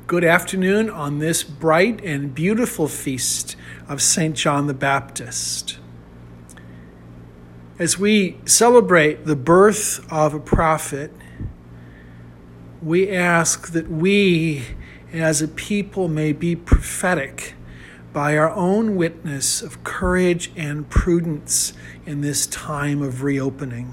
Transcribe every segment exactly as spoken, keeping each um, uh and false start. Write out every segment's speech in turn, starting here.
Good afternoon on this bright and beautiful feast of Saint John the Baptist. As we celebrate the birth of a prophet, we ask that we as a people may be prophetic by our own witness of courage and prudence in this time of reopening.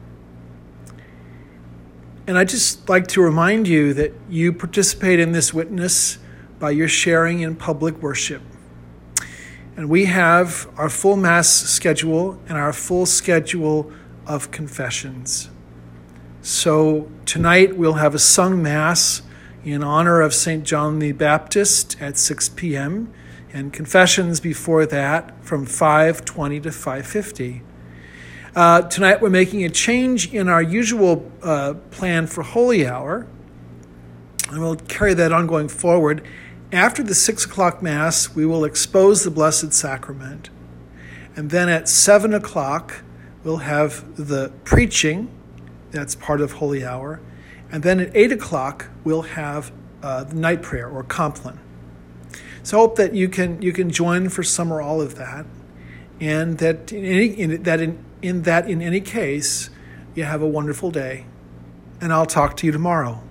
And I'd just like to remind you that you participate in this witness by your sharing in public worship. And we have our full Mass schedule and our full schedule of confessions. So tonight we'll have a sung Mass in honor of Saint John the Baptist at six p.m. and confessions before that from five twenty to five fifty. Uh, tonight we're making a change in our usual uh, plan for Holy Hour, and we'll carry that on going forward. After the six o'clock Mass, we will expose the Blessed Sacrament, and then at seven o'clock we'll have the preaching, that's part of Holy Hour, and then at eight o'clock we'll have uh, the night prayer or Compline. So I hope that you can you can join for some or all of that, and that in any in, that in in that in any case, you have a wonderful day, and I'll talk to you tomorrow.